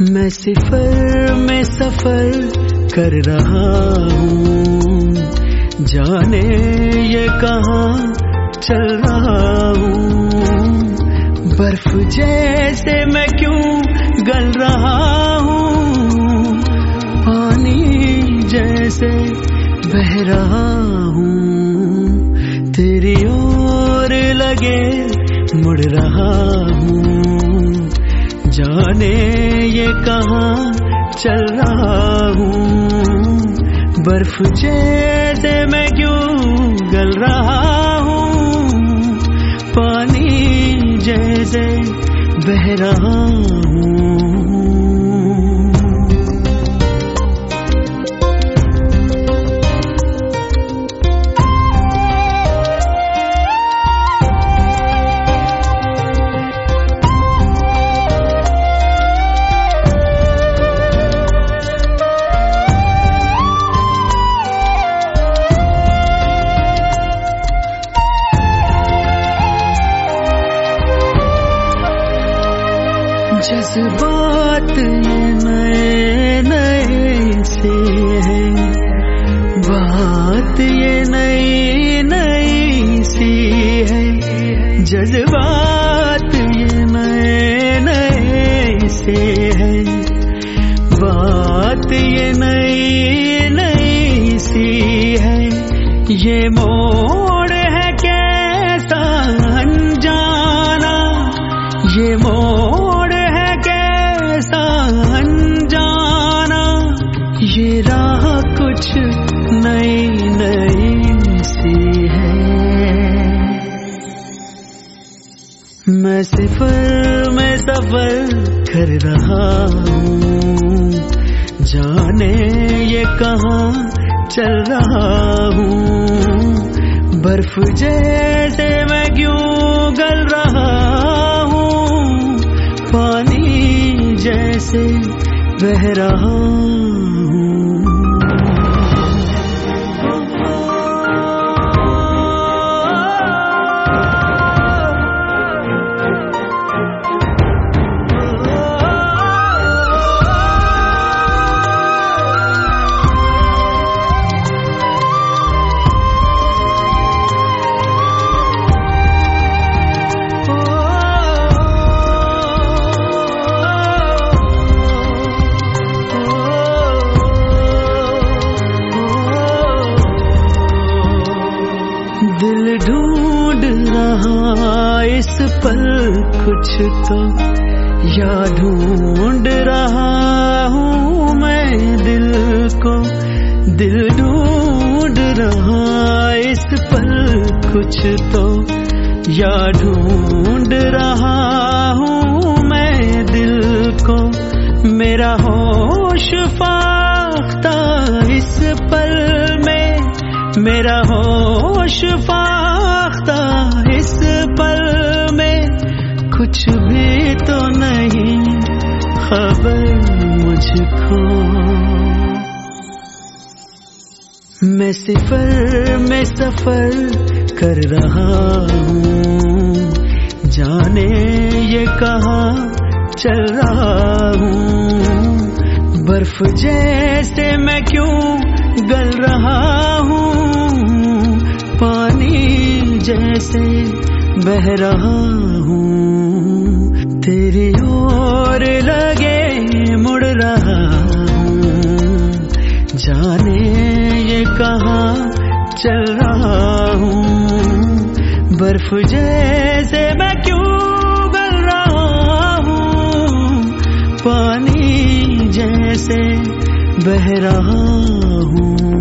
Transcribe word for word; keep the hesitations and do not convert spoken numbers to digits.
मैं सिफर में सफर कर रहा हूँ, जाने ये कहाँ चल रहा हूँ। बर्फ जैसे मैं क्यों गल रहा हूँ, पानी जैसे बह रहा हूँ। तेरी ओर लगे मुड़ रहा हूँ, जाने ये कहाँ चल रहा हूँ। बर्फ जैसे मैं क्यों गल रहा हूँ, पानी जैसे बह रहा हूँ। जज्बात ये नए नए से हैं, बात ये नई नई सी है। जज्बात ये नए नए से हैं, बात ये नई नई सी है। ये मोड़ है कैसा अनजाना, ये मोड़ अनजाना। ये राह कुछ नई नई सी है। मैं सिफर में सफर कर रहा हूँ, जाने ये कहाँ चल रहा हूँ। बर्फ जैसे मैं क्यों गल रहा हूँ, पानी जैसे बह रहा हूँ। दिल ढूंढ रहा इस पल कुछ तो, या ढूंढ रहा हूँ मैं दिल को। दिल ढूंढ रहा इस पल कुछ तो, या ढूंढ रहा हूँ मैं दिल को। मेरा होश फाख्ता इस पल में, मेरा होश फाख्ता इस पल में। कुछ भी तो नहीं खबर मुझको। मैं सिफर में सफर कर रहा हूँ, जाने ये कहाँ चल रहा हूँ। बर्फ जैसे मैं क्यों गल रहा हूँ, पानी जैसे बह रहा हूँ। तेरी ओर लगे मुड़ रहा हूँ, जाने ये कहाँ चल रहा हूँ। बर्फ जैसे मैं क्यों गल रहा हूँ, पानी जैसे बह रहा हूँ।